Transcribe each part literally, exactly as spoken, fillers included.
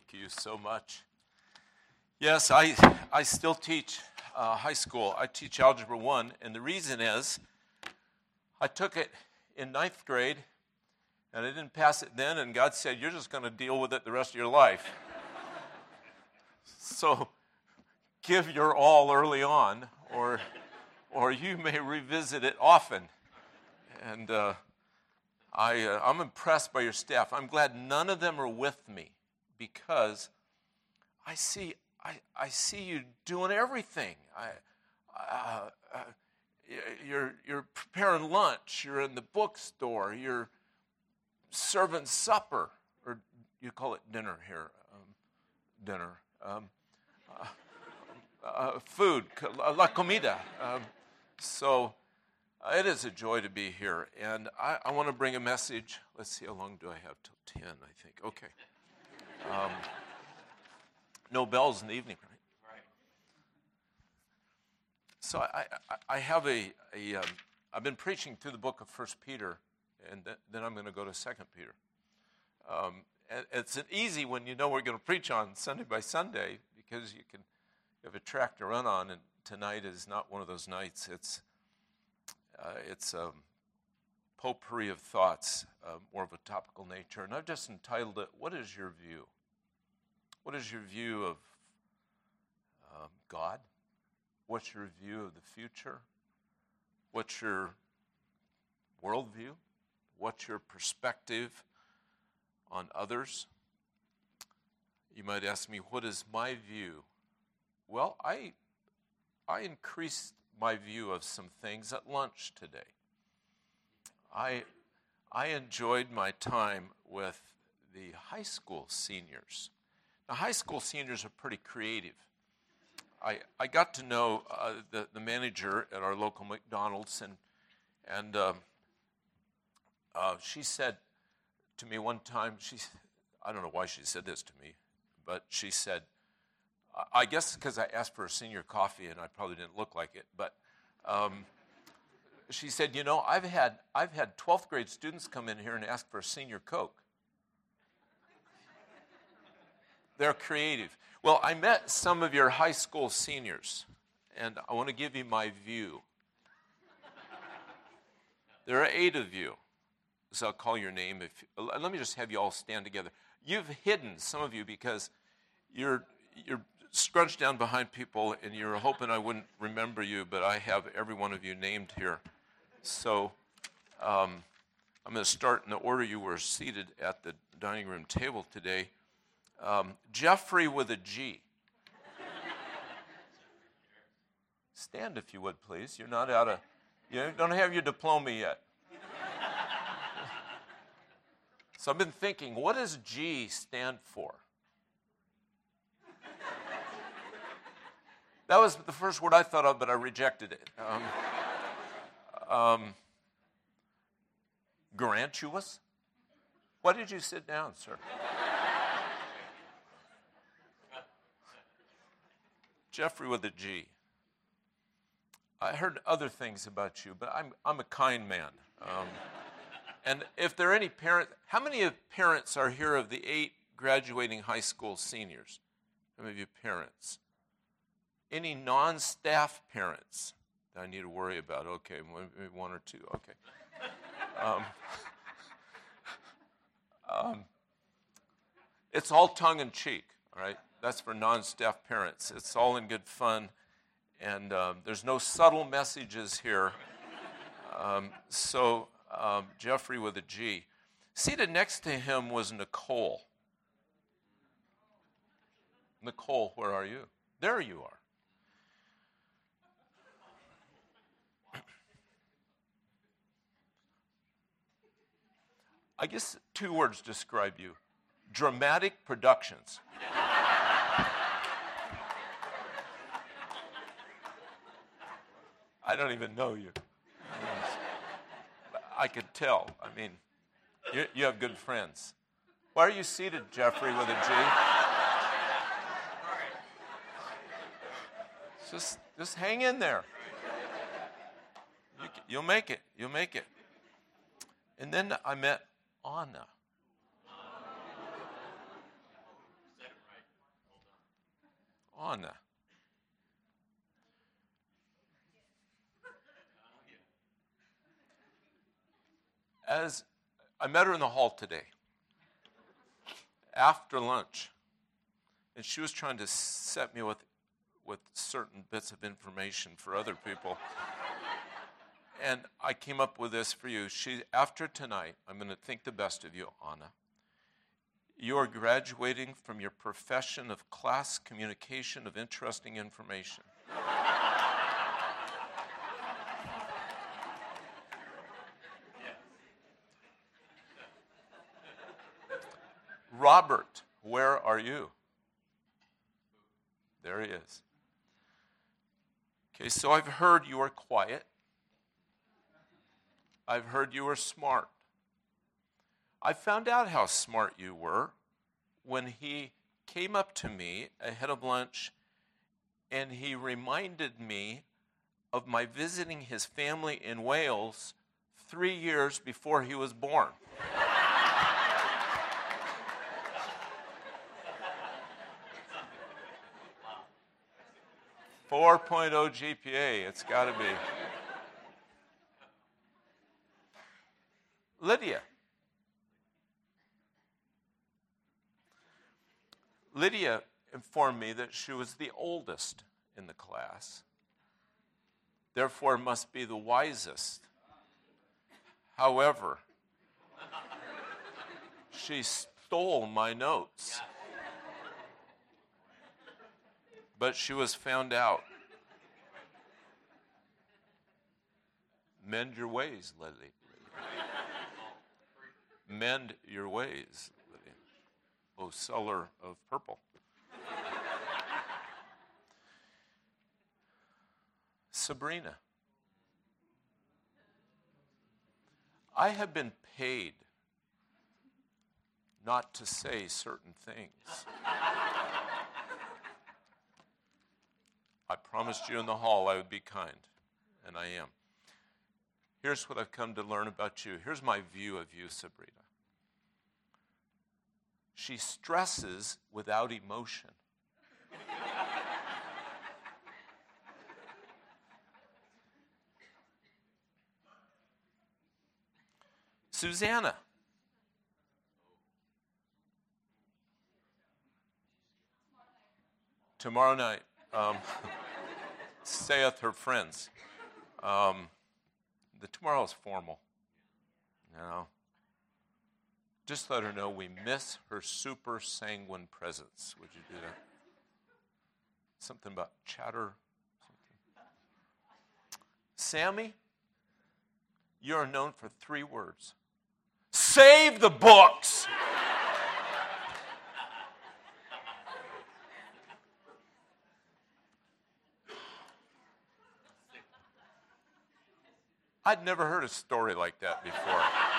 Thank you so much. Yes, I I still teach uh, high school. I teach Algebra one, and the reason is I took it in ninth grade, and I didn't pass it then, and God said, you're just going to deal with it the rest of your life. So give your all early on, or, or you may revisit it often. And uh, I, uh, I'm impressed by your staff. I'm glad none of them are with me, because I see I, I see you doing everything. I, uh, uh, you're you're preparing lunch. You're in the bookstore. You're serving supper, or you call it dinner here. Um, dinner, um, uh, uh, food, la comida. Um, so uh, it is a joy to be here, and I, I want to bring a message. Let's see, how long do I have till ten? I think. Okay. Um, no bells in the evening, right? Right. So I, I, I have a, a um, I've been preaching through the book of First Peter, and th- then I'm going to go to Second Peter. Um, and it's an easy when you know we're going to preach on Sunday by Sunday, because you can you have a track to run on, and tonight is not one of those nights. It's uh, it's a potpourri of thoughts, uh, more of a topical nature, and I've just entitled it, "What is your view?" What is your view of um, God? What's your view of the future? What's your worldview? What's your perspective on others? You might ask me, what is my view? Well, I, I increased my view of some things at lunch today. I, I enjoyed my time with the high school seniors. Now, high school seniors are pretty creative. I, I got to know uh, the, the manager at our local McDonald's, and, and um, uh, she said to me one time, she, I don't know why she said this to me, but she said, I guess because I asked for a senior coffee and I probably didn't look like it, but um, she said, you know, I've had, I've had twelfth grade students come in here and ask for a senior Coke. They're creative. Well, I met some of your high school seniors, and I want to give you my view. There are eight of you, so I'll call your name. If let me just have you all stand together. You've hidden, some of you, because you're you're scrunched down behind people, and you're hoping I wouldn't remember you, but I have every one of you named here. So um, I'm going to start in the order you were seated at the dining room table today. Um, Jeffrey with a G. Stand if you would, please. You're not out of, you don't have your diploma yet. So I've been thinking, what does G stand for? That was the first word I thought of, but I rejected it. Um, um, Garantuous? Why did you sit down, sir? Jeffrey with a G. I heard other things about you, but I'm I'm a kind man. Um, and if there are any parents, how many of parents are here of the eight graduating high school seniors? How many of you parents? Any non-staff parents that I need to worry about? Okay, maybe one or two. Okay. Um, um, it's all tongue in cheek, all right? That's for non-staff parents. It's all in good fun, and um, there's no subtle messages here. Um, so um, Jeffrey with a G. Seated next to him was Nicole. Nicole, where are you? There you are. I guess two words describe you. Dramatic productions. I don't even know you. I could tell. I mean, you, you have good friends. Why are you seated, Jeffrey, with a G? Just, just hang in there. You, you'll make it. You'll make it. And then I met Anna. Anna. As I met her in the hall today, after lunch, and she was trying to set me with, with certain bits of information for other people. And I came up with this for you. She, after tonight, I'm going to think the best of you, Anna. You are graduating from your profession of class communication of interesting information. Robert, where are you? There he is. Okay, so I've heard you are quiet. I've heard you were smart. I found out how smart you were when he came up to me ahead of lunch and he reminded me of my visiting his family in Wales three years before he was born. four point oh G P A, it's got to be. Lydia. Lydia informed me that she was the oldest in the class, therefore must be the wisest. However, she stole my notes. But she was found out. Mend your ways, Lydia. Mend your ways, Lydia. O seller of purple. Sabrina. I have been paid not to say certain things. I promised you in the hall I would be kind, and I am. Here's what I've come to learn about you. Here's my view of you, Sabrina. She stresses without emotion. Susanna. Tomorrow night. Um, saith her friends. Um, the tomorrow is formal. No. Just let her know we miss her super sanguine presence. Would you do that? Something about chatter. Something. Sammy, you are known for three words. Save the books! I'd never heard a story like that before.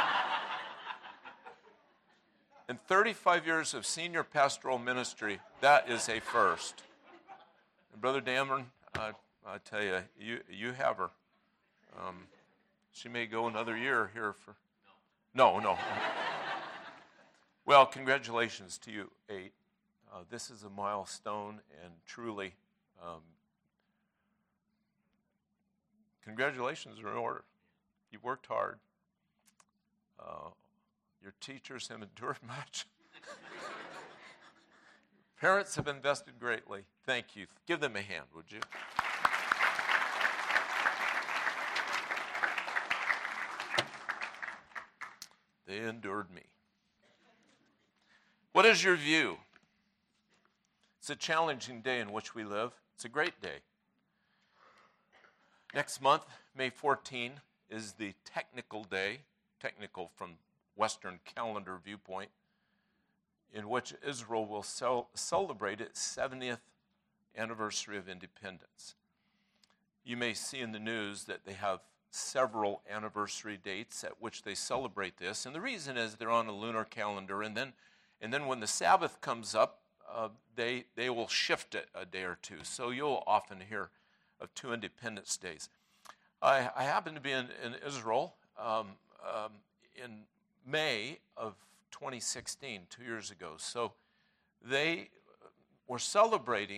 In thirty-five years of senior pastoral ministry, that is a first. And Brother Dameron, I, I tell you, you you have her. Um, she may go another year here for... No, no. Well, congratulations to you, eight. Uh, this is a milestone, and truly, um, congratulations are in order. You worked hard. Uh, your teachers have endured much. Parents have invested greatly. Thank you. Give them a hand, would you? They endured me. What is your view? It's a challenging day in which we live. It's a great day. Next month, May fourteenth, is the technical day, technical from Western calendar viewpoint, in which Israel will cel- celebrate its seventieth anniversary of independence. You may see in the news that they have several anniversary dates at which they celebrate this, and the reason is they're on a lunar calendar, and then and then when the Sabbath comes up, uh, they they will shift it a day or two. So you'll often hear of two Independence Days. I, I happened to be in, in Israel um, um, in May of twenty sixteen, two years ago. So they were celebrating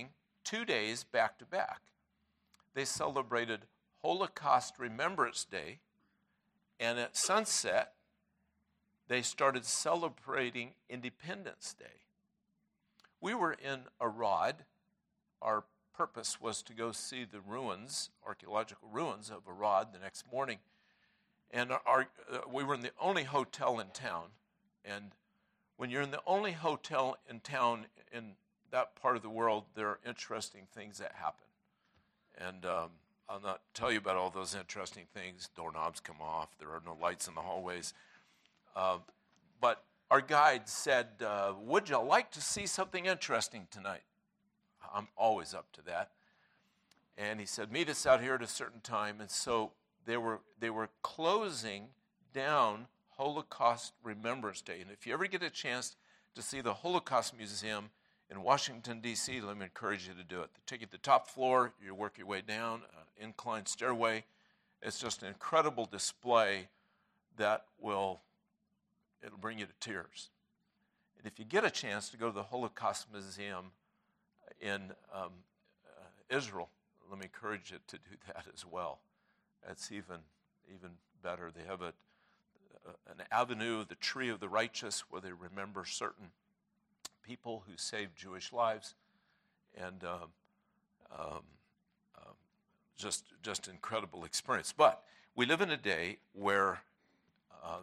two days back to back. They celebrated Holocaust Remembrance Day, and at sunset, they started celebrating Independence Day. We were in Arad. Our purpose was to go see the ruins, archaeological ruins of Arad the next morning. And our, uh, we were in the only hotel in town. And when you're in the only hotel in town in that part of the world, there are interesting things that happen. And um, I'll not tell you about all those interesting things. Doorknobs come off. There are no lights in the hallways. Uh, but our guide said, uh, would you like to see something interesting tonight? I'm always up to that. And he said, meet us out here at a certain time. And so they were they were closing down Holocaust Remembrance Day. And if you ever get a chance to see the Holocaust Museum in Washington, D C, let me encourage you to do it. They take you to the top floor, you work your way down, uh, inclined stairway. It's just an incredible display that will, it'll bring you to tears. And if you get a chance to go to the Holocaust Museum in um, uh, Israel, let me encourage you to do that as well. That's even even better. They have a, a an avenue, the Tree of the Righteous, where they remember certain people who saved Jewish lives, and um, um, um, just just incredible experience. But we live in a day where uh,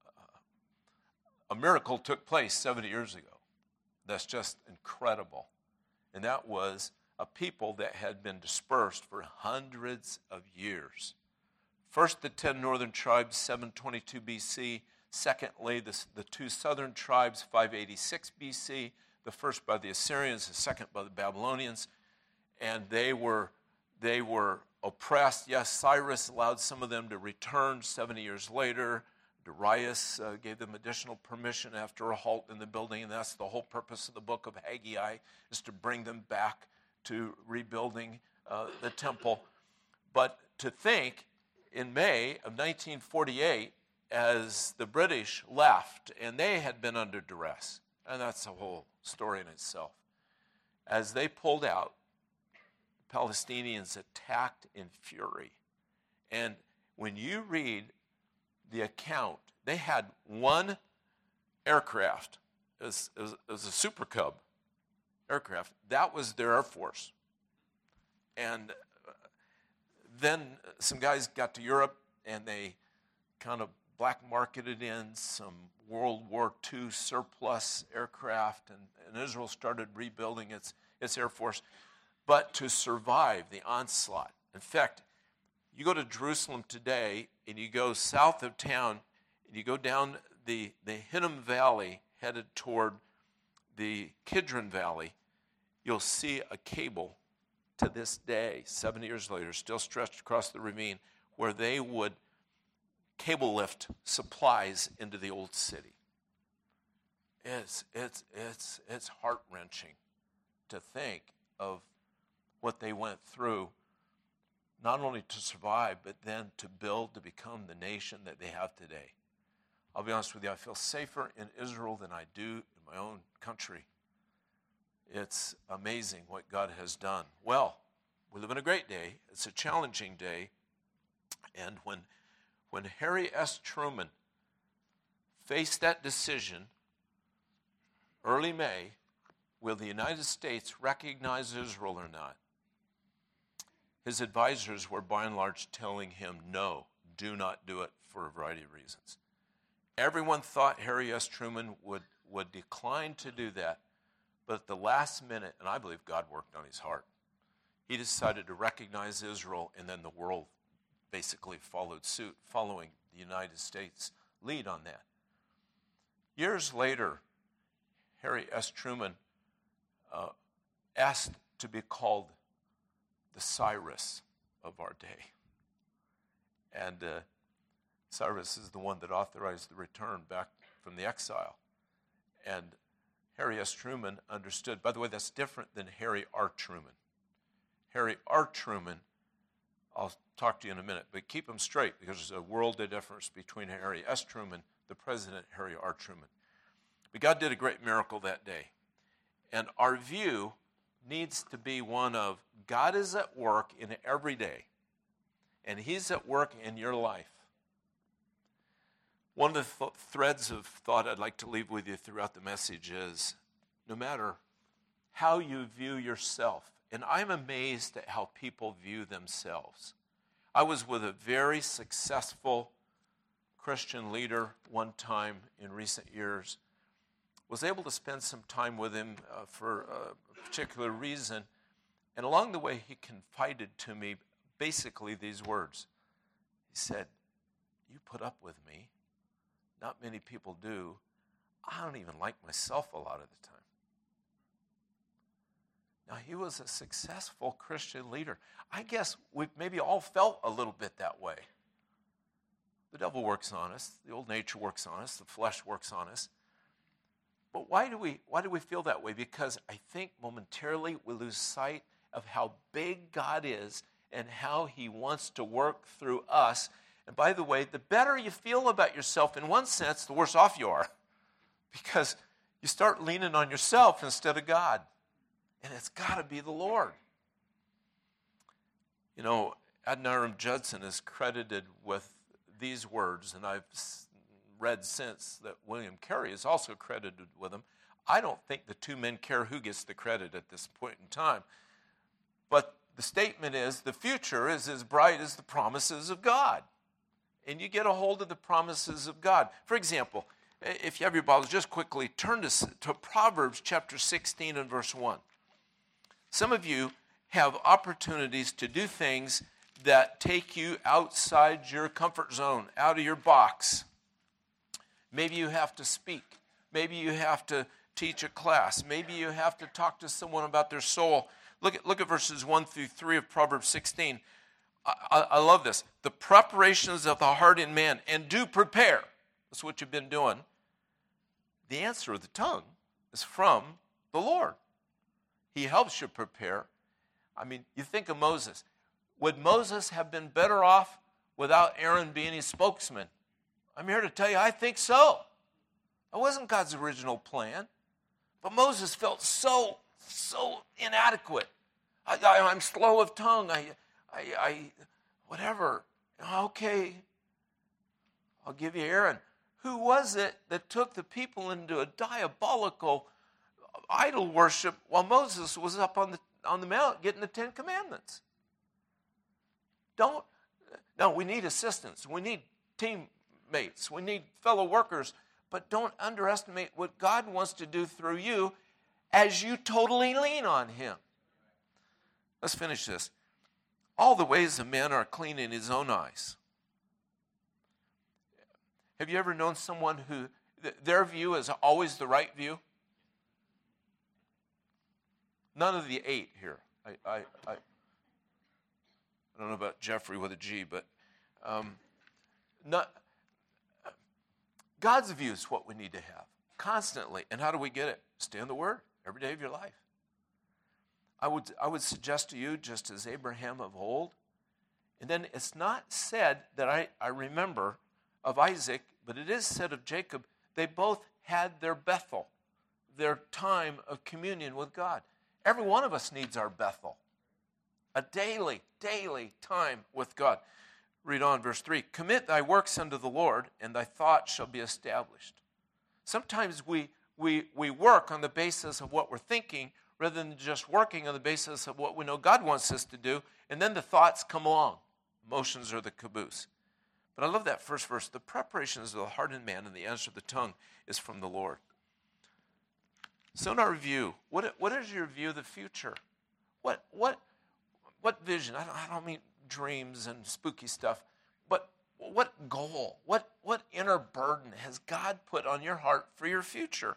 a miracle took place seventy years ago. That's just incredible, and that was a people that had been dispersed for hundreds of years. First, the ten northern tribes, seven twenty-two B C. Secondly, the, the two southern tribes, five eighty-six B C. The first by the Assyrians, the second by the Babylonians. And they were, they were oppressed. Yes, Cyrus allowed some of them to return seventy years later. Darius uh, gave them additional permission after a halt in the building, and that's the whole purpose of the book of Haggai, is to bring them back to rebuilding uh, the temple. But to think, in May of nineteen forty-eight, as the British left, and they had been under duress, and that's a whole story in itself. As they pulled out, the Palestinians attacked in fury. And when you read the account, they had one aircraft. It was, it was, it was a Super Cub aircraft. That was their Air Force. And then some guys got to Europe, and they kind of black marketed in some World War Two surplus aircraft, and, and Israel started rebuilding its, its Air Force. But to survive the onslaught, in fact, you go to Jerusalem today, and you go south of town, and you go down the, the Hinnom Valley, headed toward the Kidron Valley, you'll see a cable to this day, seventy years later, still stretched across the ravine, where they would cable lift supplies into the old city. It's, it's, it's, it's heart-wrenching to think of what they went through, not only to survive, but then to build, to become the nation that they have today. I'll be honest with you, I feel safer in Israel than I do in my own country. It's amazing what God has done. Well, we live in a great day. It's a challenging day. And when, when Harry S. Truman faced that decision early May, will the United States recognize Israel or not? His advisors were by and large telling him, no, do not do it, for a variety of reasons. Everyone thought Harry S. Truman would, would decline to do that. But at the last minute, and I believe God worked on his heart, he decided to recognize Israel, and then the world basically followed suit, following the United States' lead on that. Years later, Harry S. Truman uh, asked to be called the Cyrus of our day. And uh, Cyrus is the one that authorized the return back from the exile. And Harry S. Truman understood. By the way, that's different than Harry R. Truman. Harry R. Truman, I'll talk to you in a minute, but keep them straight, because there's a world of difference between Harry S. Truman, the president, Harry R. Truman. But God did a great miracle that day. And our view needs to be one of God is at work in every day, and he's at work in your life. One of the th- threads of thought I'd like to leave with you throughout the message is no matter how you view yourself, and I'm amazed at how people view themselves. I was with a very successful Christian leader one time in recent years, was able to spend some time with him uh, for a particular reason, and along the way he confided to me basically these words. He said, "You put up with me. Not many people do. I don't even like myself a lot of the time." Now, he was a successful Christian leader. I guess we've maybe all felt a little bit that way. The devil works on us. The old nature works on us. The flesh works on us. But why do we why do we feel that way? Because I think momentarily we lose sight of how big God is and how he wants to work through us. And by the way, the better you feel about yourself, in one sense, the worse off you are. Because you start leaning on yourself instead of God. And it's got to be the Lord. You know, Adoniram Judson is credited with these words, and I've read since that William Carey is also credited with them. I don't think the two men care who gets the credit at this point in time. But the statement is, the future is as bright as the promises of God. And you get a hold of the promises of God. For example, if you have your Bibles, just quickly turn to, to Proverbs chapter sixteen and verse one. Some of you have opportunities to do things that take you outside your comfort zone, out of your box. Maybe you have to speak. Maybe you have to teach a class. Maybe you have to talk to someone about their soul. Look at, look at verses one through three of Proverbs sixteen. I, I, I love this. The preparations of the heart in man, and do prepare. That's what you've been doing. The answer of the tongue is from the Lord. He helps you prepare. I mean, you think of Moses. Would Moses have been better off without Aaron being his spokesman? I'm here to tell you, I think so. That wasn't God's original plan. But Moses felt so, so inadequate. I, I, I'm slow of tongue. I, I, I, whatever. Okay, I'll give you Aaron. Who was it that took the people into a diabolical idol worship while Moses was up on the on the mount getting the Ten Commandments? Don't, no, we need assistance. We need teammates. We need fellow workers. But don't underestimate what God wants to do through you as you totally lean on him. Let's finish this. All the ways of man are clean in his own eyes. Have you ever known someone who, th- their view is always the right view? None of the eight here. I, I, I, I don't know about Jeffrey with a G, but um, not, God's view is what we need to have constantly. And how do we get it? Stay in the Word every day of your life. I would, I would suggest to you, just as Abraham of old, and then it's not said that I, I remember of Isaac, but it is said of Jacob, they both had their Bethel, their time of communion with God. Every one of us needs our Bethel, a daily, daily time with God. Read on, verse three. Commit thy works unto the Lord, and thy thoughts shall be established. Sometimes we, we, we work on the basis of what we're thinking rather than just working on the basis of what we know God wants us to do, and then the thoughts come along. Emotions are the caboose. But I love that first verse. The preparations of the heart in man and the answer of the tongue is from the Lord. So in our view, what, what is your view of the future? What, what, what vision? I don't, I don't mean dreams and spooky stuff, but what goal, what, what inner burden has God put on your heart for your future?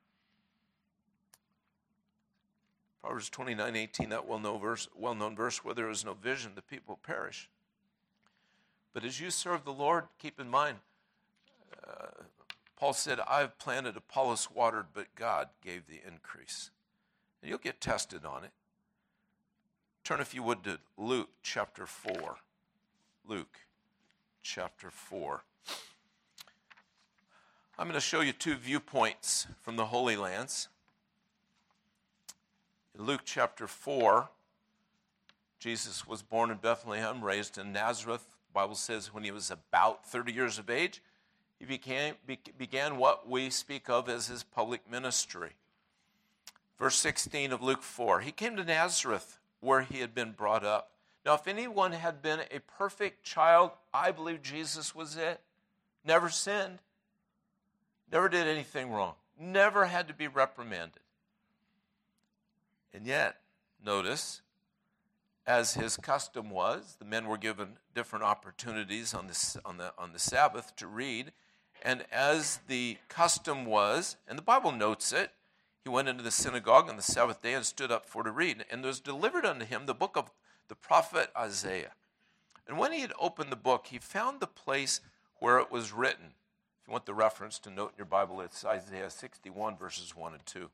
Proverbs twenty-nine eighteen, that well-known verse, well-known verse, where there is no vision, the people perish. But as you serve the Lord, keep in mind, uh, Paul said, I've planted, Apollos watered, but God gave the increase. And you'll get tested on it. Turn, if you would, to Luke chapter four. Luke chapter four. I'm going to show you two viewpoints from the Holy Lands. Luke chapter four, Jesus was born in Bethlehem, raised in Nazareth. The Bible says when he was about thirty years of age, he became, be, began what we speak of as his public ministry. Verse sixteen of Luke four, he came to Nazareth where he had been brought up. Now, if anyone had been a perfect child, I believe Jesus was it. Never sinned. Never did anything wrong. Never had to be reprimanded. And yet, notice, as his custom was, the men were given different opportunities on the, on the, on the Sabbath to read. And as the custom was, and the Bible notes it, he went into the synagogue on the Sabbath day and stood up for to read. And there was delivered unto him the book of the prophet Isaiah. And when he had opened the book, he found the place where it was written. If you want the reference to note in your Bible, it's Isaiah sixty-one, verses one and two.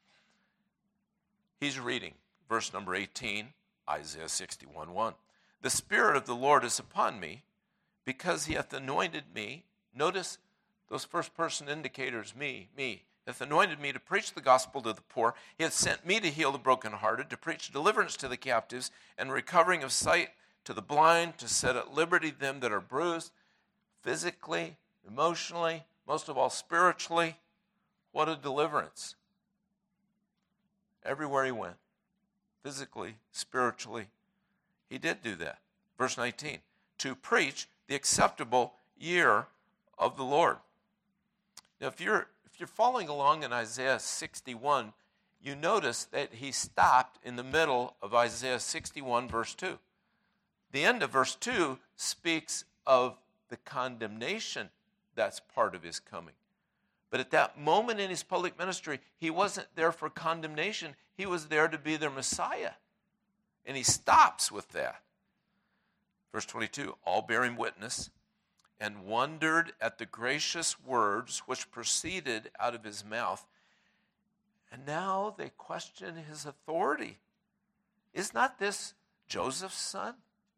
He's reading, verse number eighteen, Isaiah sixty-one, one. The Spirit of the Lord is upon me, because he hath anointed me. Notice those first person indicators, me, me. Hath anointed me to preach the gospel to the poor. He hath sent me to heal the brokenhearted, to preach deliverance to the captives, and recovering of sight to the blind, to set at liberty them that are bruised, physically, emotionally, most of all spiritually. What a deliverance. Everywhere he went, physically, spiritually, he did do that. Verse nineteen, to preach the acceptable year of the Lord. Now, if you're if you're following along in Isaiah sixty-one, you notice that he stopped in the middle of Isaiah sixty-one, verse two. The end of verse two speaks of the condemnation that's part of his coming. But at that moment in his public ministry, he wasn't there for condemnation. He was there to be their Messiah. And he stops with that. Verse twenty-two, all bearing witness, and wondered at the gracious words which proceeded out of his mouth. And now they question his authority. Is not this Joseph's son?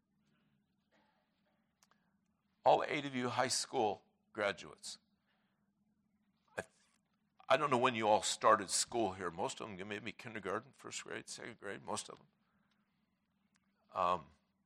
All eight of you high school graduates. I, I don't know when you all started school here. Most of them, maybe kindergarten, first grade, second grade, most of them. Um,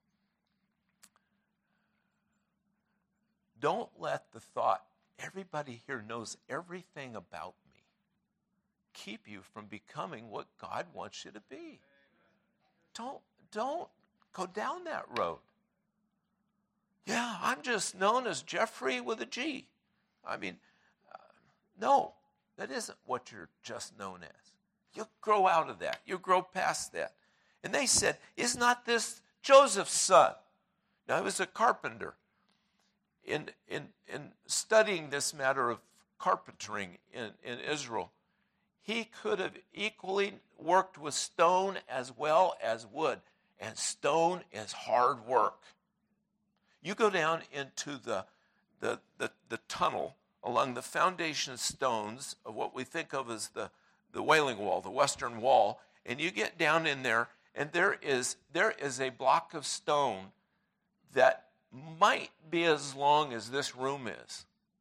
don't let the thought, everybody here knows everything about me, keep you from becoming what God wants you to be. Don't, don't go down that road. Yeah, I'm just known as Jeffrey with a G. I mean, uh, no, that isn't what you're just known as. You'll grow out of that. You'll grow past that. And they said, is not this Joseph's son? Now, he was a carpenter. In, in, in studying this matter of carpentering in, in Israel, he could have equally worked with stone as well as wood. And stone is hard work. You go down into the, the, the, the tunnel along the foundation stones of what we think of as the, the Wailing Wall, the Western Wall, and you get down in there, and there is, there is a block of stone that might be as long as this room is.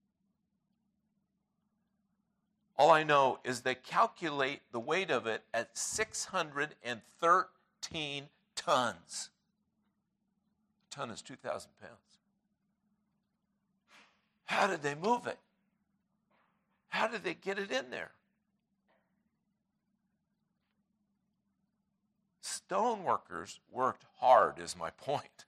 All I know is they calculate the weight of it at six hundred thirteen tons. A ton is two thousand pounds. How did they move it? How did they get it in there? Stone workers worked hard, is my point.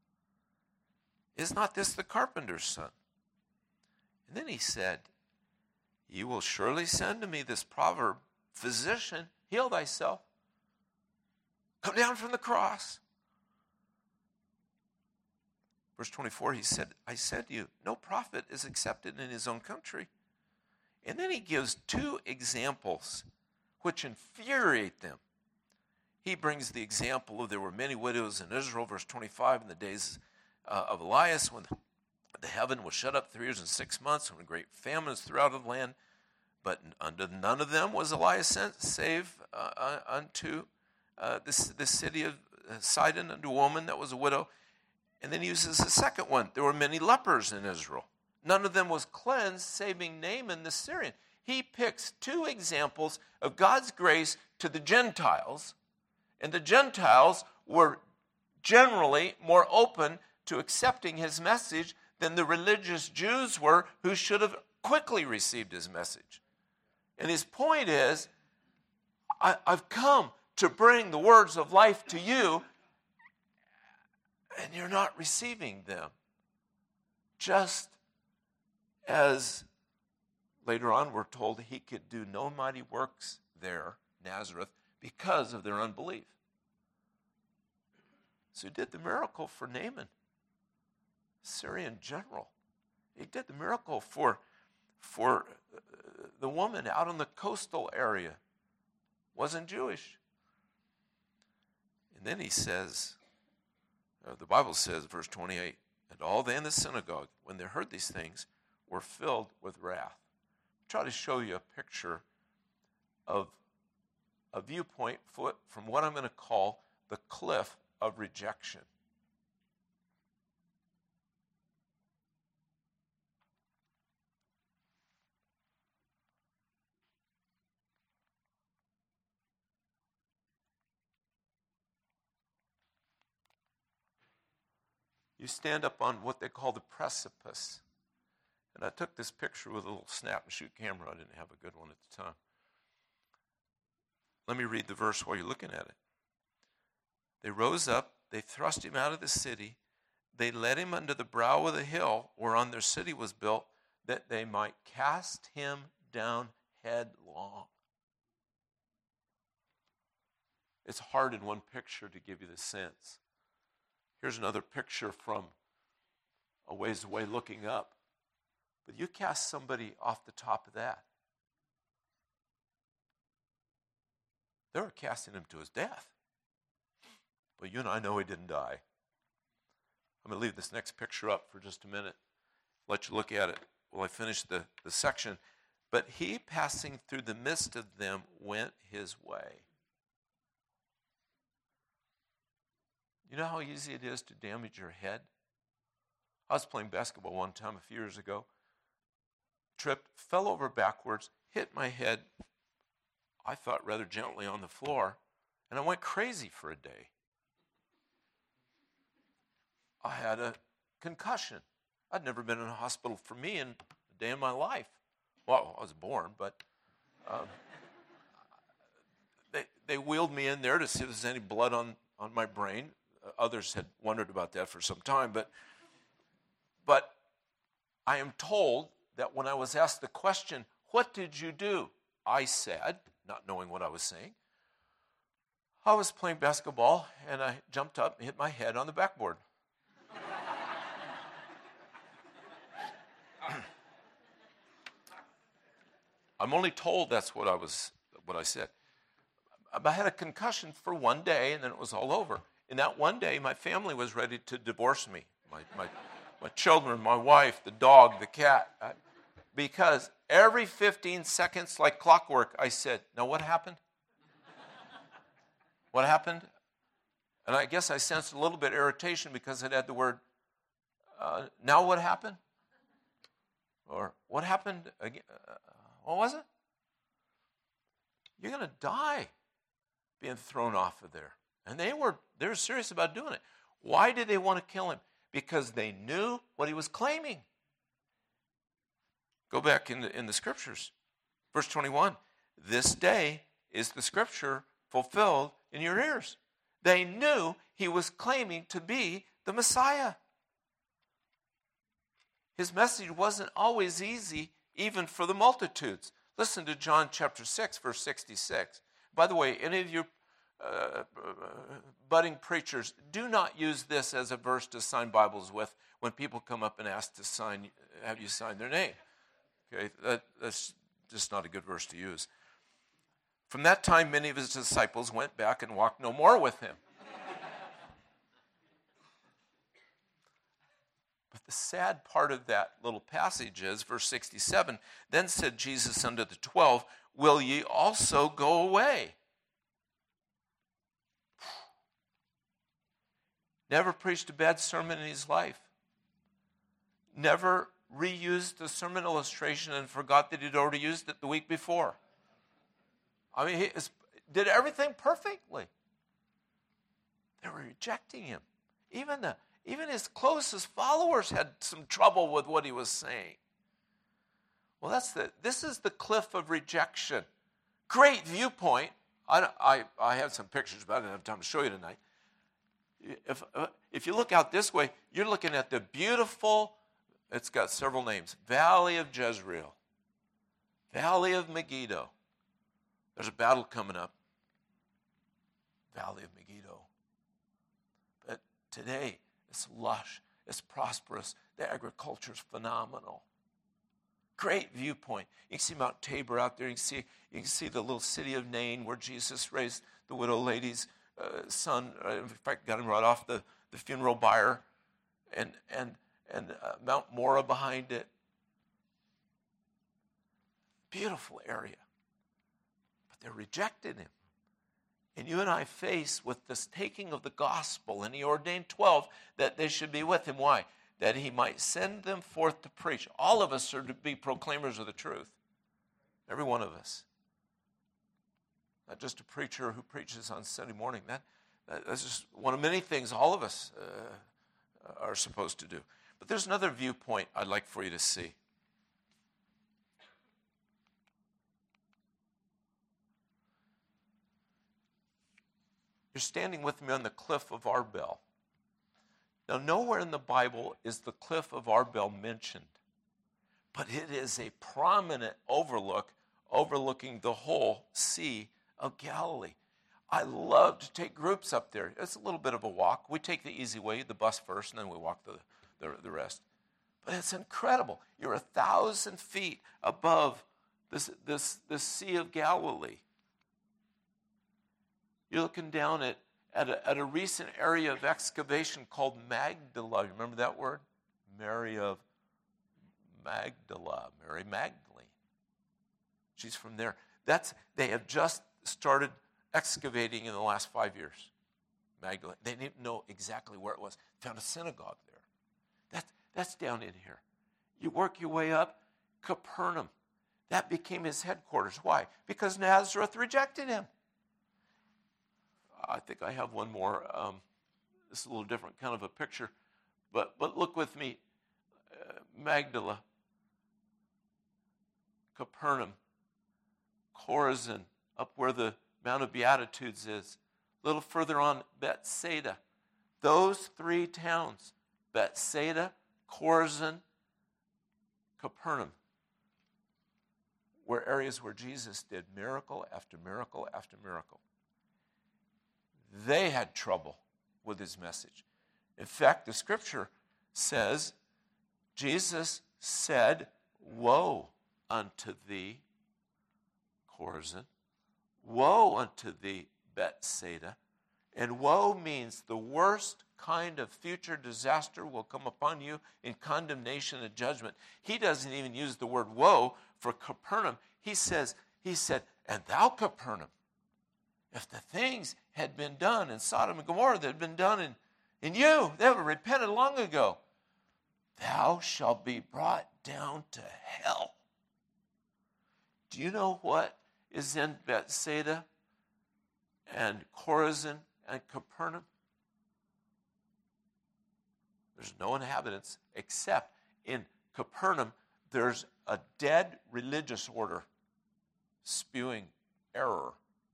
Is not this the carpenter's son? And then he said, you will surely send to me this proverb, physician, heal thyself. Come down from the cross. Verse twenty-four, he said, I said to you, no prophet is accepted in his own country. And then he gives two examples which infuriate them. He brings the example of there were many widows in Israel, verse twenty-five, in the days uh, of Elias, when the, the heaven was shut up three years and six months, when a great famine was throughout the land. But unto none of them was Elias sent, save uh, unto uh, this, this city of Sidon, unto a woman that was a widow. And then he uses the second one. There were many lepers in Israel. None of them was cleansed, saving Naaman the Syrian. He picks two examples of God's grace to the Gentiles, and the Gentiles were generally more open to accepting his message than the religious Jews were, who should have quickly received his message. And his point is, I, I've come to bring the words of life to you, and you're not receiving them. Just as later on we're told he could do no mighty works there, Nazareth, because of their unbelief. So he did the miracle for Naaman, Syrian general. He did the miracle for, for the woman out in the coastal area. Wasn't Jewish. And then he says, uh, the Bible says, verse twenty-eight, and all they in the synagogue, when they heard these things, were filled with wrath. I'll try to show you a picture of a viewpoint from what I'm going to call the cliff of rejection. You stand up on what they call the precipice. And I took this picture with a little snap and shoot camera. I didn't have a good one at the time. Let me read the verse while you're looking at it. They rose up, they thrust him out of the city, they led him under the brow of the hill whereon their city was built, that they might cast him down headlong. It's hard in one picture to give you the sense. Here's another picture from a ways away looking up. But you cast somebody off the top of that. They were casting him to his death. But you and I know he didn't die. I'm going to leave this next picture up for just a minute. Let you look at it while I finish the, the section. But he, passing through the midst of them, went his way. You know how easy it is to damage your head? I was playing basketball one time a few years ago. Tripped, fell over backwards, hit my head, I thought rather gently on the floor, and I went crazy for a day. I had a concussion. I'd never been in a hospital for me in a day in my life. Well, I was born, but um, they, they wheeled me in there to see if there's any blood on, on my brain. Others had wondered about that for some time, but but I am told that when I was asked the question, what did you do? I said, not knowing what I was saying, I was playing basketball and I jumped up and hit my head on the backboard. I'm only told that's what I was, what I said. I had a concussion for one day and then it was all over. And that one day, my family was ready to divorce me. My, my, my children, my wife, the dog, the cat. I, because every fifteen seconds, like clockwork, I said, now what happened? What happened? And I guess I sensed a little bit of irritation because it had the word, uh, now what happened? Or what happened again? Uh, what was it? You're going to die being thrown off of there. And they were they were serious about doing it. Why did they want to kill him? Because they knew what he was claiming. Go back in the, in the scriptures. Verse twenty-one. This day is the scripture fulfilled in your ears. They knew he was claiming to be the Messiah. His message wasn't always easy, even for the multitudes. Listen to John chapter six, verse sixty-six. By the way, any of you Uh, budding preachers, do not use this as a verse to sign Bibles with when people come up and ask to sign, have you sign their name. Okay, that, that's just not a good verse to use. From that time, many of his disciples went back and walked no more with him. But the sad part of that little passage is, verse sixty-seven, then said Jesus unto the twelve, will ye also go away? Never preached a bad sermon in his life. Never reused the sermon illustration and forgot that he'd already used it the week before. I mean, his, did everything perfectly. They were rejecting him. Even, the, even his closest followers had some trouble with what he was saying. Well, that's the, this is the cliff of rejection. Great viewpoint. I, I, I have some pictures, but I don't have time to show you tonight. If, if you look out this way, you're looking at the beautiful, it's got several names, Valley of Jezreel, Valley of Megiddo. There's a battle coming up, Valley of Megiddo. But today, it's lush, it's prosperous, the agriculture is phenomenal. Great viewpoint. You can see Mount Tabor out there. You can see, you can see the little city of Nain where Jesus raised the widow lady's uh, son. Uh, in fact, got him right off the, the funeral bier. And, and, and uh, Mount Morah behind it. Beautiful area. But they rejected him. And you and I face with this taking of the gospel, and he ordained twelve that they should be with him. Why? That he might send them forth to preach. All of us are to be proclaimers of the truth. Every one of us. Not just a preacher who preaches on Sunday morning. That, that's just one of many things all of us uh, are supposed to do. But there's another viewpoint I'd like for you to see. You're standing with me on the cliff of Arbel. Now, nowhere in the Bible is the cliff of Arbel mentioned, but it is a prominent overlook overlooking the whole Sea of Galilee. I love to take groups up there. It's a little bit of a walk. We take the easy way, the bus first, and then we walk the, the, the rest. But it's incredible. You're a thousand feet above this, this, this Sea of Galilee. You're looking down at At a, at a recent area of excavation called Magdala. You remember that word? Mary of Magdala, Mary Magdalene. She's from there. That's they have just started excavating in the last five years. Magdalene. They didn't know exactly where it was. Found a synagogue there. That's, that's down in here. You work your way up, Capernaum. That became his headquarters. Why? Because Nazareth rejected him. I think I have one more. Um, it's a little different kind of a picture. But but look with me. Uh, Magdala, Capernaum, Chorazin, up where the Mount of Beatitudes is. A little further on, Bethsaida. Those three towns, Bethsaida, Chorazin, Capernaum, were areas where Jesus did miracle after miracle after miracle. They had trouble with his message. In fact, the scripture says, Jesus said, woe unto thee, Chorazin, woe unto thee, Bethsaida. And woe means the worst kind of future disaster will come upon you in condemnation and judgment. He doesn't even use the word woe for Capernaum. He says, he said, and thou, Capernaum, if the things had been done in Sodom and Gomorrah that had been done in, in you, they would have repented long ago. Thou shalt be brought down to hell. Do you know what is in Bethsaida and Chorazin and Capernaum? There's no inhabitants except in Capernaum there's a dead religious order spewing error.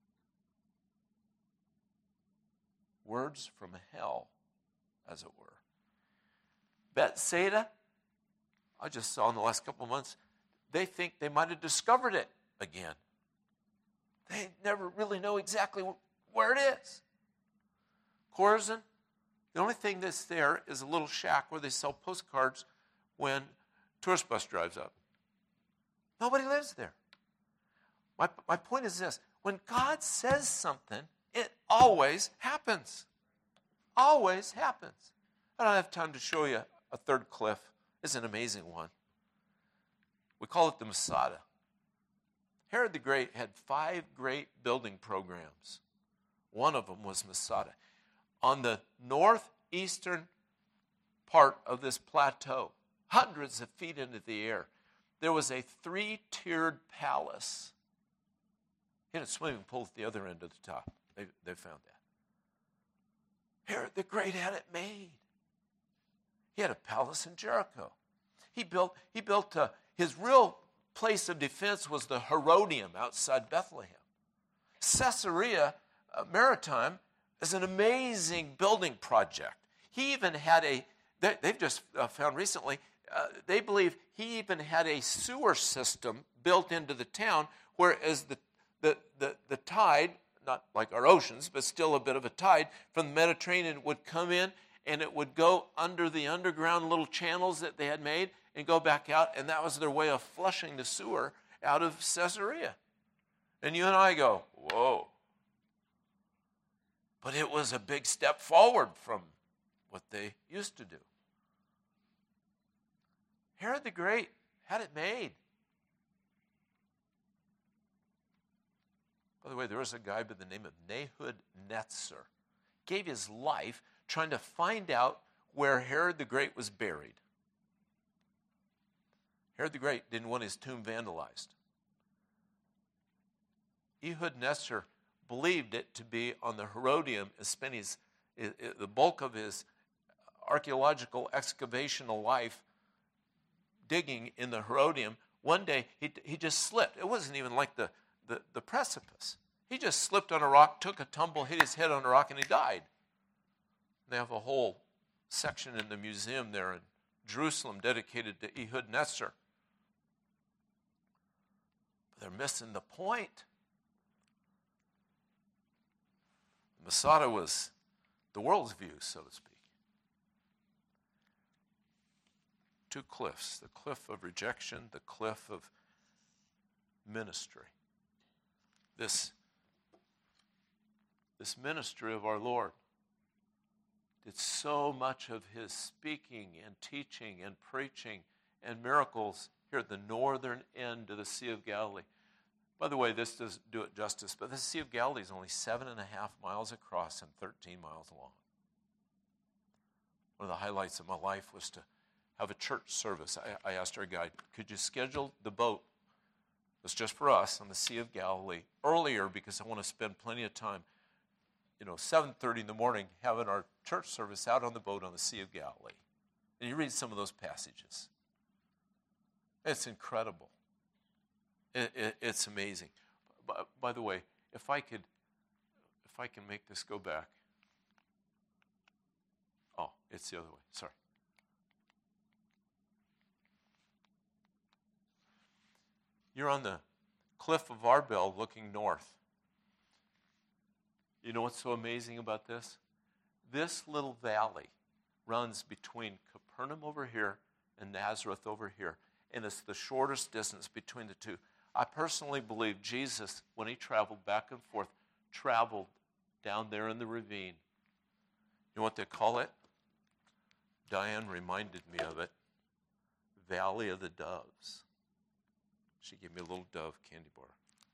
Words from hell, as it were. Bethsaida, I just saw in the last couple of months, they think they might have discovered it again. They never really know exactly where it is. Chorazin, the only thing that's there is a little shack where they sell postcards when tourist bus drives up. Nobody lives there. My, my point is this. When God says something, it always happens. Always happens. I don't have time to show you a third cliff. It's an amazing one. We call it the Masada. Herod the Great had five great building programs. One of them was Masada. On the northeastern part of this plateau, hundreds of feet into the air, there was a three-tiered palace. He had a swimming pool at the other end of the top. They, they found that. Herod the Great had it made. He had a palace in Jericho. He built, he built uh, his real place of defense was the Herodium outside Bethlehem. Caesarea uh, Maritime is an amazing building project. He even had a, they, they've just uh, found recently, uh, they believe he even had a sewer system built into the town, whereas the, the, the, the tide, not like our oceans, but still a bit of a tide, from the Mediterranean would come in and it would go under the underground little channels that they had made and go back out, and that was their way of flushing the sewer out of Caesarea. And you and I go, whoa. But it was a big step forward from what they used to do. Herod the Great had it made. By the way, there was a guy by the name of Nehud Netzer. Gave his life trying to find out where Herod the Great was buried. Herod the Great didn't want his tomb vandalized. Ehud Netzer believed it to be on the Herodium and spent his, the bulk of his archaeological excavational life digging in the Herodium. One day, he, he just slipped. It wasn't even like the, the, the precipice. He just slipped on a rock, took a tumble, hit his head on a rock, and he died. They have a whole section in the museum there in Jerusalem dedicated to Ehud Netzer. But they're missing the point. Masada was the world's view, so to speak. Two cliffs, the cliff of rejection, the cliff of ministry. This, this ministry of our Lord did so much of his speaking and teaching and preaching and miracles here at the northern end of the Sea of Galilee. By the way, this doesn't do it justice, but the Sea of Galilee is only seven and a half miles across and thirteen miles long. One of the highlights of my life was to have a church service. I, I asked our guide, could you schedule the boat, it's just for us, on the Sea of Galilee earlier because I want to spend plenty of time, you know, seven thirty in the morning having our church service out on the boat on the Sea of Galilee. And you read some of those passages. It's incredible. It, it, it's amazing. By, by the way, if I could, if I can make this go back. Oh, it's the other way. Sorry. You're on the cliff of Arbel looking north. You know what's so amazing about this? This little valley runs between Capernaum over here and Nazareth over here, and it's the shortest distance between the two. I personally believe Jesus, when he traveled back and forth, traveled down there in the ravine. You know what they call it? Diane reminded me of it. Valley of the Doves. She gave me a little dove candy bar.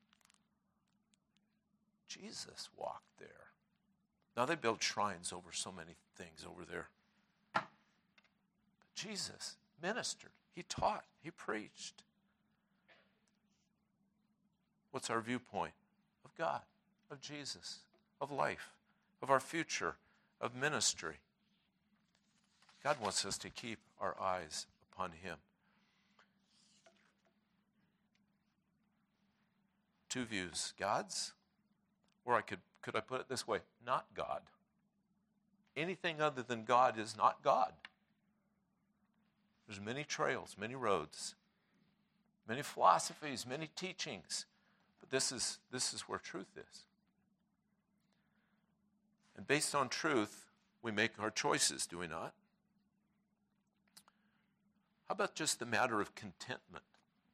Jesus walked there. Now they build shrines over so many things over there. But Jesus ministered. He taught. He preached. What's our viewpoint? Of God, of Jesus, of life, of our future, of ministry. God wants us to keep our eyes upon him. Two views, God's, or I could, could I put it this way, not God. Anything other than God is not God. There's many trails, many roads, many philosophies, many teachings, but this is, this is where truth is. And based on truth, we make our choices, do we not? How about just the matter of contentment?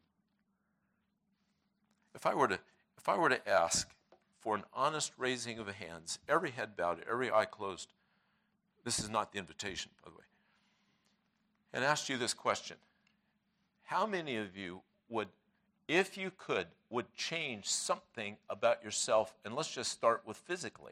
If I were to, if I were to ask for an honest raising of hands, every head bowed, every eye closed, this is not the invitation, by the way, and asked you this question, how many of you would, if you could, would change something about yourself, and let's just start with physically?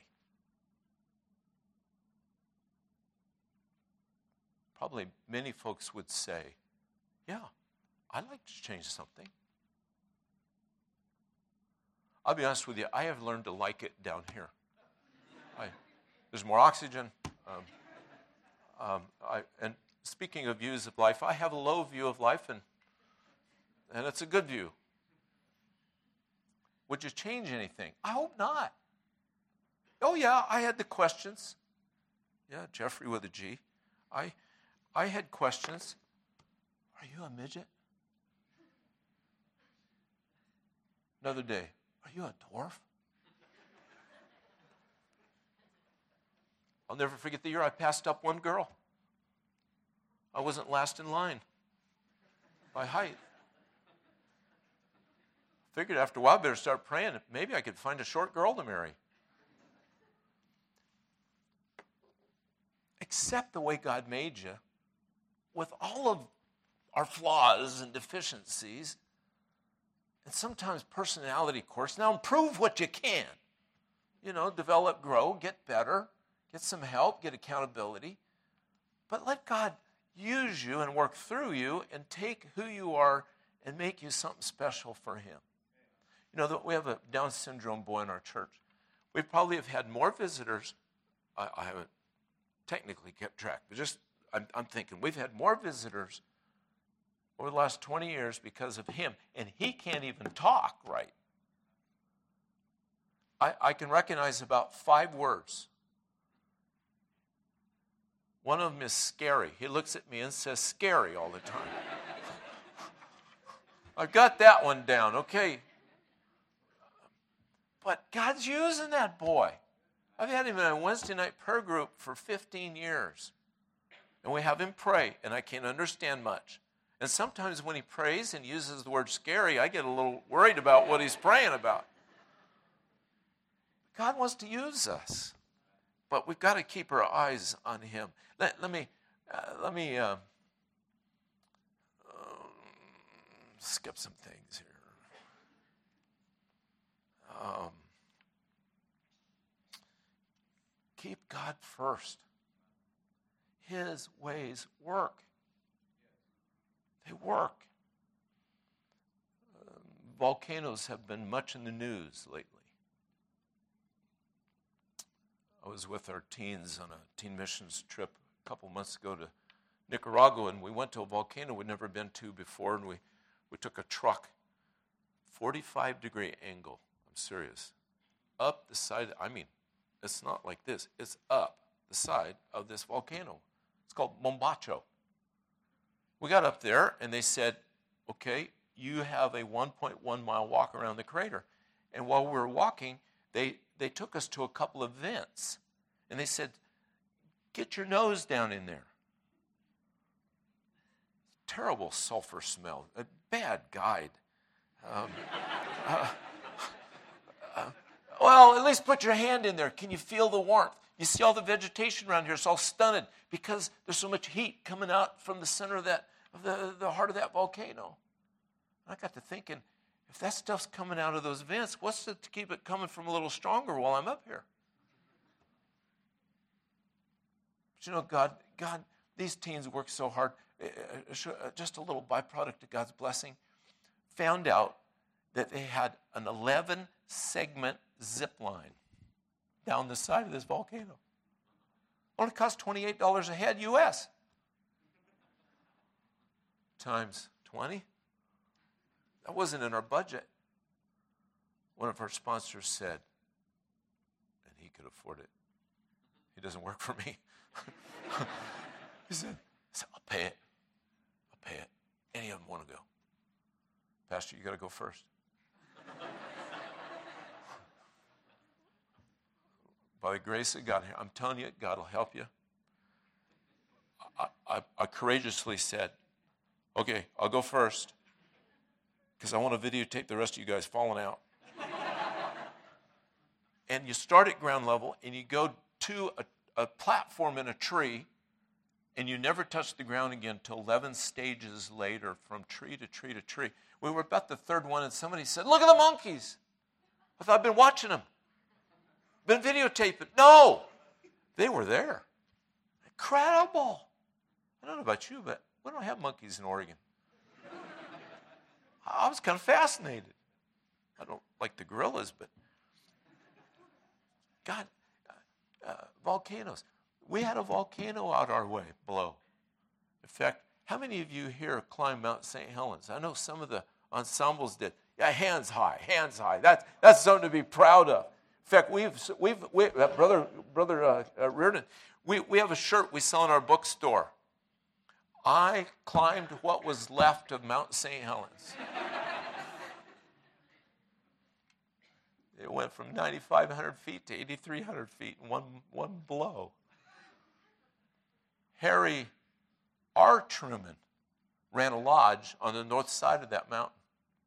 Probably many folks would say, yeah, I'd like to change something. I'll be honest with you, I have learned to like it down here. I, there's more oxygen. Um, um, I, and speaking of views of life, I have a low view of life, and and it's a good view. Would you change anything? I hope not. Oh, yeah, I had the questions. Yeah, Jeffrey with a G. I, I had questions. Are you a midget? Another day. Are you a dwarf? I'll never forget the year I passed up one girl. I wasn't last in line by height. Figured after a while I better start praying. Maybe I could find a short girl to marry. Accept the way God made you with all of our flaws and deficiencies, and sometimes personality course. Now improve what you can. You know, develop, grow, get better, get some help, get accountability. But let God use you and work through you and take who you are and make you something special for Him. You know, we have a Down syndrome boy in our church. We probably have had more visitors. I, I haven't technically kept track, but just I'm, I'm thinking we've had more visitors over the last twenty years because of him, and he can't even talk right. I, I can recognize about five words. One of them is scary. He looks at me and says scary all the time. I've got that one down, okay. But God's using that boy. I've had him in a Wednesday night prayer group for fifteen years. And we have him pray, and I can't understand much. And sometimes when he prays and uses the word scary, I get a little worried about what he's praying about. God wants to use us, but we've got to keep our eyes on Him. Let, let me, uh, let me uh, um, skip some things here. Um, keep God first. His ways work. They work. Um, volcanoes have been much in the news lately. I was with our teens on a teen missions trip a couple months ago to Nicaragua, and we went to a volcano we'd never been to before, and we, we took a truck, forty-five degree angle, I'm serious, up the side, I mean, it's not like this, it's up the side of this volcano. It's called Mombacho. We got up there, and they said, okay, you have a one point one mile walk around the crater. And while we were walking, they, they took us to a couple of vents. And they said, get your nose down in there. Terrible sulfur smell. A bad guide. Um, uh, uh, well, at least put your hand in there. Can you feel the warmth? You see all the vegetation around here. It's all stunted because there's so much heat coming out from the center of that, of the, the heart of that volcano. And I got to thinking, if that stuff's coming out of those vents, what's it to keep it coming from a little stronger while I'm up here? But you know, God, God, these teens work so hard. Just a little byproduct of God's blessing. Found out that they had an eleven segment zip line down the side of this volcano. Only cost twenty-eight dollars a head U S Times twenty. That wasn't in our budget. One of our sponsors said, and he could afford it. He doesn't work for me. He said, I'll pay it. I'll pay it. Any of them want to go. Pastor, you got to go first. By the grace of God, I'm telling you, God will help you. I, I, I courageously said, okay, I'll go first because I want to videotape the rest of you guys falling out. And you start at ground level and you go to a, a platform in a tree and you never touch the ground again until eleven stages later from tree to tree to tree. We were about the third one and somebody said, look at the monkeys. I thought I'd been watching them. Been videotaping. No, they were there. Incredible. I don't know about you, but we don't have monkeys in Oregon. I was kind of fascinated. I don't like the gorillas, but God, uh, uh, volcanoes. We had a volcano out our way below. In fact, how many of you here climbed Mount Saint Helens? I know some of the ensembles did. Yeah, hands high, hands high. That's that's something to be proud of. In fact, we've we've we, uh, brother brother uh, uh, Reardon, we we have a shirt we sell in our bookstore. I climbed what was left of Mount Saint Helens. It went from ninety-five hundred feet to eighty-three hundred feet in one one blow. Harry R. Truman ran a lodge on the north side of that mountain.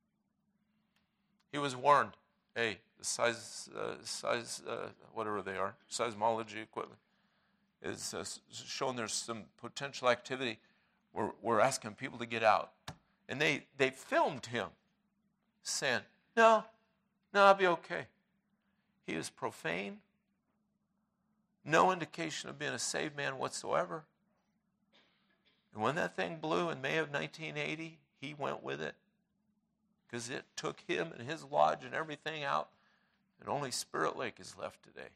He was warned, hey, the size, uh, size, uh, whatever they are, seismology equipment is uh, showing there's some potential activity. We're, we're asking people to get out. And they, they filmed him saying, no, no, I'll be okay. He was profane, no indication of being a saved man whatsoever. And when that thing blew in May of nineteen eighty, he went with it because it took him and his lodge and everything out, and only Spirit Lake is left today.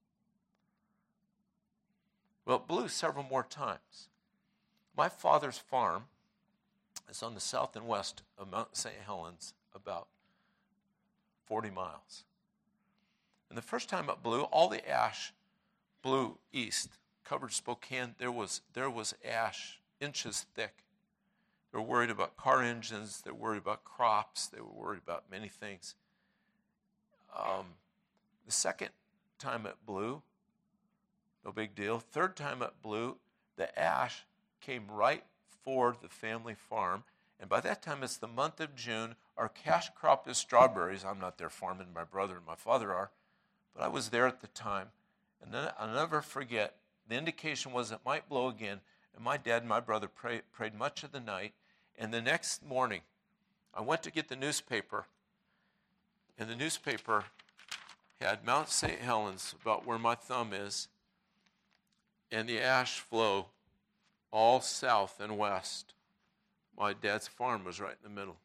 Well, it blew several more times. My father's farm is on the south and west of Mount Saint Helens, about forty miles. And the first time it blew, all the ash blew east, covered Spokane. There was, there was ash inches thick. They were worried about car engines. They were worried about crops. They were worried about many things. Um, the second time it blew, no big deal. Third time it blew, the ash came right for the family farm. And by that time, it's the month of June. Our cash crop is strawberries. I'm not there farming. My brother and my father are. But I was there at the time. And then I'll never forget, the indication was it might blow again. And my dad and my brother pray, prayed much of the night. And the next morning, I went to get the newspaper. And the newspaper had Mount Saint Helens, about where my thumb is, and the ash flow all south and west. My dad's farm was right in the middle.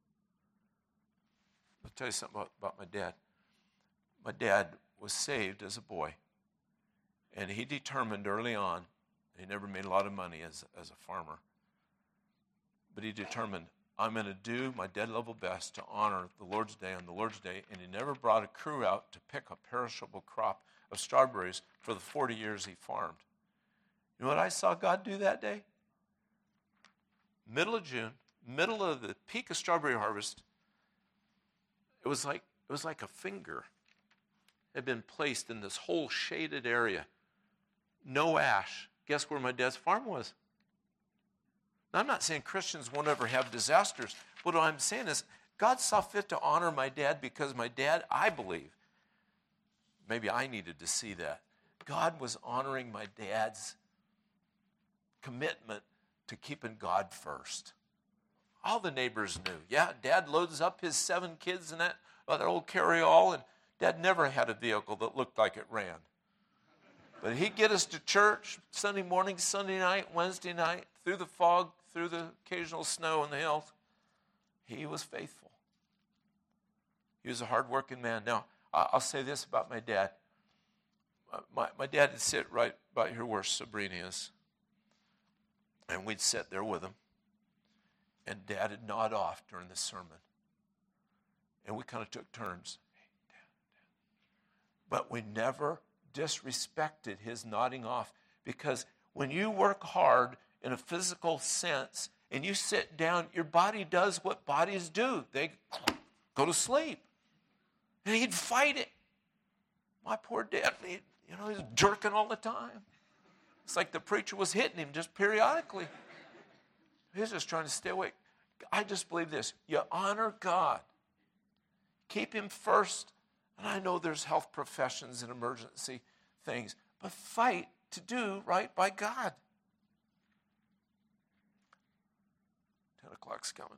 I'll tell you something about, about my dad. My dad was saved as a boy. And he determined early on, he never made a lot of money as, as a farmer, but he determined, I'm going to do my dead level best to honor the Lord's Day on the Lord's Day, and he never brought a crew out to pick a perishable crop of strawberries for the forty years he farmed. You know what I saw God do that day? Middle of June, middle of the peak of strawberry harvest, it was like, it was like a finger had been placed in this whole shaded area. No ash. Guess where my dad's farm was? Now, I'm not saying Christians won't ever have disasters. What I'm saying is God saw fit to honor my dad because my dad, I believe, maybe I needed to see that. God was honoring my dad's commitment to keeping God first. All the neighbors knew. Yeah, Dad loads up his seven kids in that, uh, that old carry-all, and Dad never had a vehicle that looked like it ran. But he'd get us to church Sunday morning, Sunday night, Wednesday night, through the fog, through the occasional snow in the hills. He was faithful. He was a hard-working man. Now, I'll say this about my dad. My, my dad would sit right about here where Sabrina is, and we'd sit there with him, and Dad would nod off during the sermon. And we kind of took turns. Hey, Dad, Dad. But we never disrespected his nodding off, because when you work hard in a physical sense and you sit down, your body does what bodies do. They go to sleep. And he'd fight it. My poor dad, he, you know, he was jerking all the time. It's like the preacher was hitting him just periodically. He was just trying to stay awake. I just believe this. You honor God. Keep him first. And I know there's health professions and emergency things, but fight to do right by God. Ten o'clock's coming.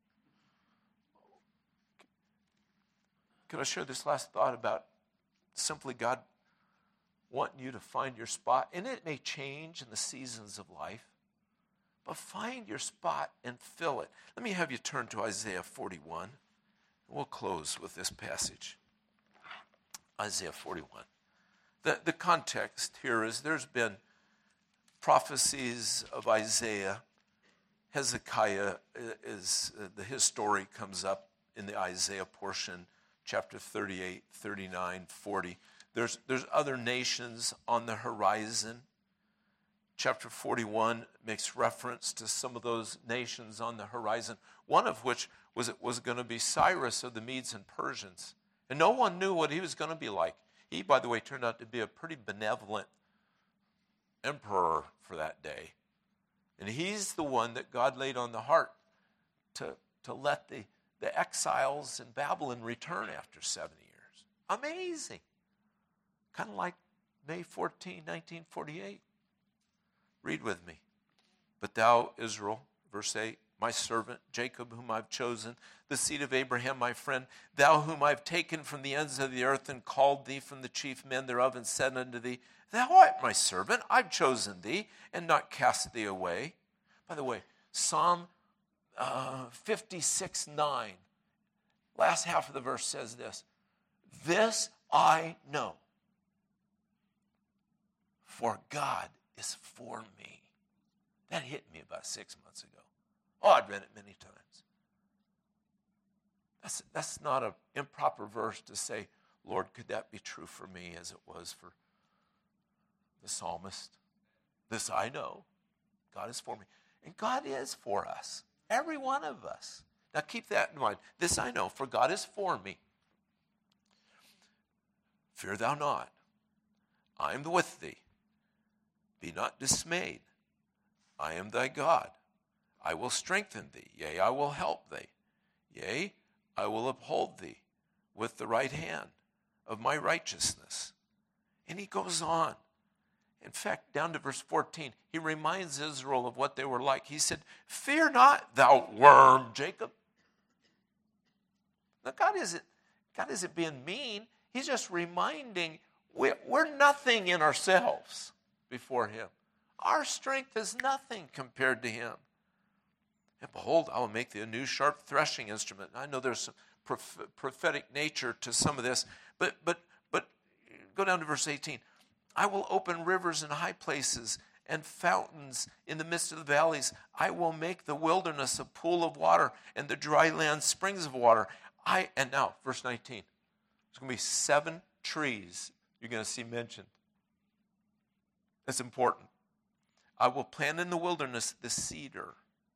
Can I share this last thought about simply God wanting you to find your spot? And it may change in the seasons of life, but find your spot and fill it. Let me have you turn to Isaiah forty-one. We'll close with this passage. Isaiah forty-one. The, the context here is there's been prophecies of Isaiah. Hezekiah is, uh, the his story comes up in the Isaiah portion, chapter thirty-eight, thirty-nine, forty. There's, there's other nations on the horizon. Chapter forty-one makes reference to some of those nations on the horizon, one of which was, was going to be Cyrus of the Medes and Persians. And no one knew what he was going to be like. He, by the way, turned out to be a pretty benevolent emperor for that day. And he's the one that God laid on the heart to, to let the, the exiles in Babylon return after seventy years. Amazing. Kind of like May fourteenth, nineteen forty-eight. Read with me. But thou, Israel, verse eight, my servant, Jacob, whom I've chosen, the seed of Abraham, my friend, thou whom I've taken from the ends of the earth and called thee from the chief men thereof and said unto thee, thou art my servant, I've chosen thee and not cast thee away. By the way, Psalm uh, fifty-six nine, last half of the verse says this, this I know, for God is for me. That hit me about six months ago. Oh, I'd read it many times. That's, that's not an improper verse to say, Lord, could that be true for me as it was for the psalmist? This I know. God is for me. And God is for us. Every one of us. Now keep that in mind. This I know, for God is for me. Fear thou not. I am with thee. Be not dismayed. I am thy God. I will strengthen thee. Yea, I will help thee. Yea, I will uphold thee with the right hand of my righteousness. And he goes on. In fact, down to verse fourteen, he reminds Israel of what they were like. He said, fear not, thou worm, Jacob. Now, God isn't, God isn't being mean. He's just reminding, we're, we're nothing in ourselves before him. Our strength is nothing compared to him. And behold, I will make thee a new sharp threshing instrument. And I know there's some prophetic nature to some of this, but but but go down to verse eighteen. I will open rivers in high places and fountains in the midst of the valleys. I will make the wilderness a pool of water and the dry land springs of water. I and now verse nineteen. There's going to be seven trees you're going to see mentioned. That's important. I will plant in the wilderness the cedar,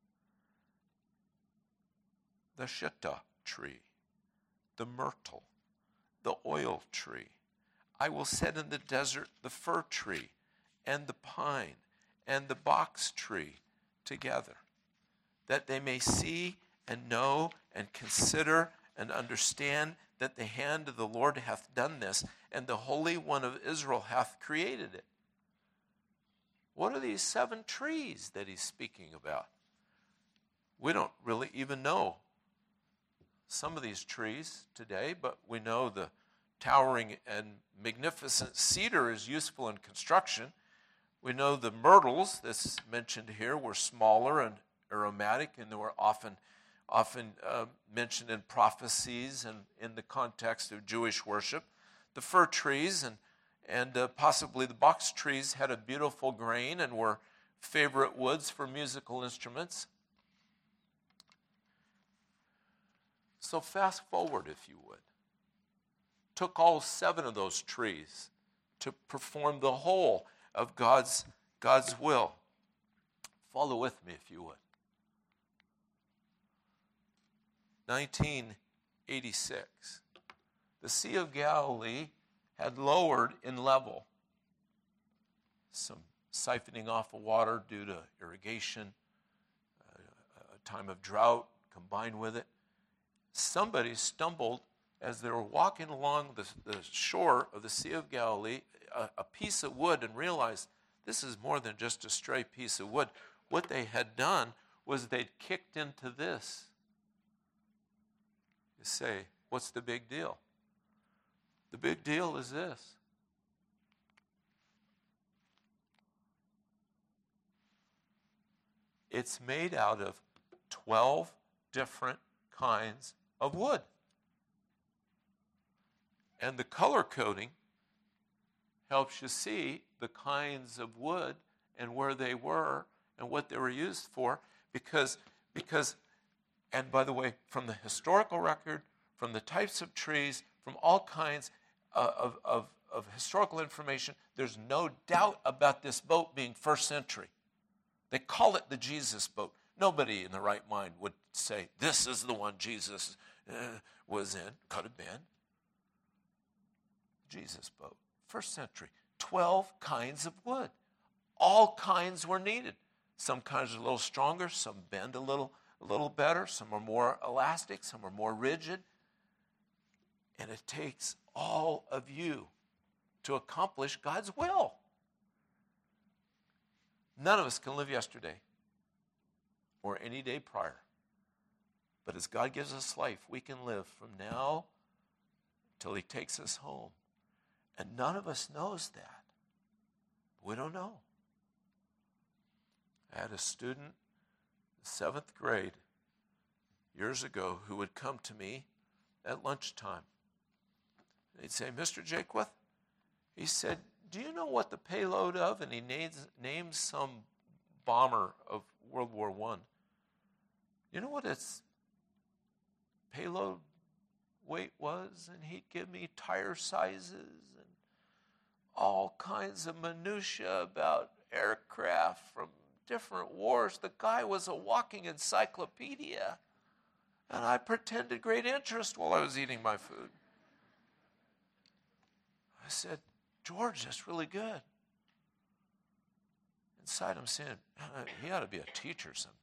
the shittah tree, the myrtle, the oil tree. I will set in the desert the fir tree and the pine and the box tree together, that they may see and know and consider and understand that the hand of the Lord hath done this, and the Holy One of Israel hath created it. What are these seven trees that he's speaking about? We don't really even know some of these trees today, but we know the towering and magnificent cedar is useful in construction. We know the myrtles that's mentioned here were smaller and aromatic, and they were often often uh, mentioned in prophecies and in the context of Jewish worship. The fir trees and and uh, possibly the box trees had a beautiful grain and were favorite woods for musical instruments. So fast forward, if you would. Took all seven of those trees to perform the whole of God's, God's will. Follow with me, if you would. nineteen eighty-six. The Sea of Galilee had lowered in level. Some siphoning off of water due to irrigation, a time of drought combined with it. Somebody stumbled as they were walking along the, the shore of the Sea of Galilee, a, a piece of wood, and realized this is more than just a stray piece of wood. What they had done was they'd kicked into this. You say, what's the big deal? The big deal is this. It's made out of twelve different kinds of wood. And the color coding helps you see the kinds of wood and where they were and what they were used for. Because, because, and by the way, from the historical record, from the types of trees, from all kinds uh, of, of, of historical information, there's no doubt about this boat being first century. They call it the Jesus boat. Nobody in the right mind would say, this is the one Jesus uh, was in. Could have been. Jesus boat. First century. Twelve kinds of wood. All kinds were needed. Some kinds are a little stronger. Some bend a little, a little better. Some are more elastic. Some are more rigid. And it takes all of you to accomplish God's will. None of us can live yesterday or any day prior. But as God gives us life, we can live from now till he takes us home. And none of us knows that. We don't know. I had a student, seventh grade, years ago, who would come to me at lunchtime. He'd say, Mister Jaquith, he said, do you know what the payload of? And he names, names some bomber of World War One. You know what its payload weight was? And he'd give me tire sizes and all kinds of minutia about aircraft from different wars. The guy was a walking encyclopedia. And I pretended great interest while I was eating my food. I said, George, that's really good. Inside I'm saying, he ought to be a teacher someday.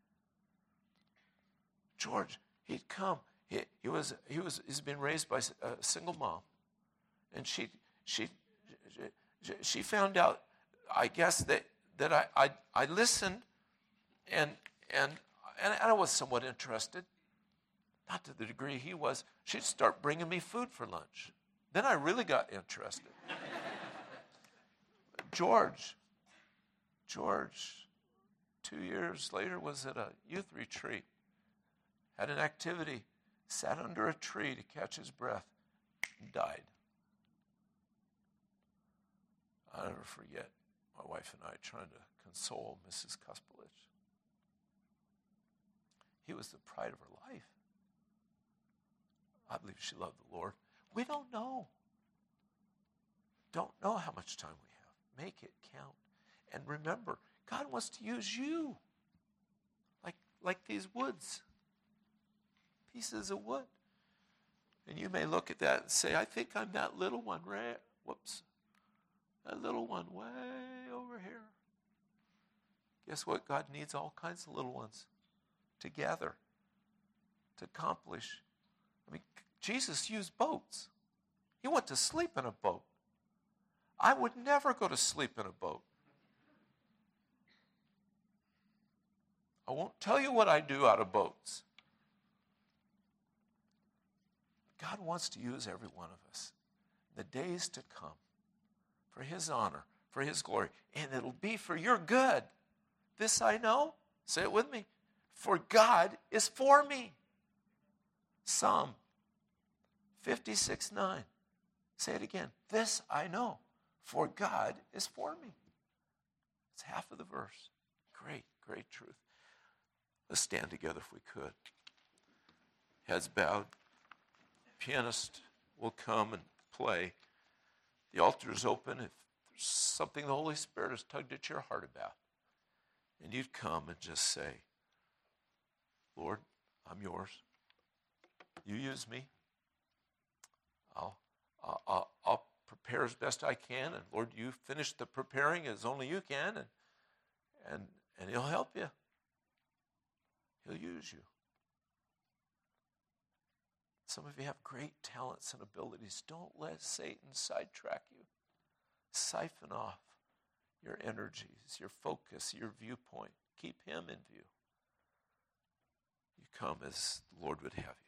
George, he'd come. He, he was he was he's been raised by a single mom, and she she she, she found out, I guess, that that I I, I listened, and and and I was somewhat interested, not to the degree he was. She'd start bringing me food for lunch. Then I really got interested. George, George, two years later was at a youth retreat, had an activity, sat under a tree to catch his breath, and died. I'll never forget my wife and I trying to console Missus Kuspelich. He was the pride of her life. I believe she loved the Lord. We don't know. Don't know how much time we have. Make it count. And remember, God wants to use you. Like, like these woods. Pieces of wood. And you may look at that and say, I think I'm that little one, right? Whoops. That little one way over here. Guess what? God needs all kinds of little ones to gather, to accomplish. I mean, Jesus used boats. He went to sleep in a boat. I would never go to sleep in a boat. I won't tell you what I do out of boats. God wants to use every one of us in the days to come for his honor, for his glory, and it'll be for your good. This I know. Say it with me. For God is for me. Psalm fifty-six nine. Say it again. This I know. For God is for me. It's half of the verse. Great, great truth. Let's stand together if we could. Heads bowed. Pianist will come and play. The altar is open. If there's something the Holy Spirit has tugged at your heart about, and you'd come and just say, Lord, I'm yours. You use me. I'll, I'll, I'll prepare as best I can, and Lord, you finish the preparing as only you can, and and and he'll help you. He'll use you. Some of you have great talents and abilities. Don't let Satan sidetrack you. Siphon off your energies, your focus, your viewpoint. Keep him in view. You come as the Lord would have you.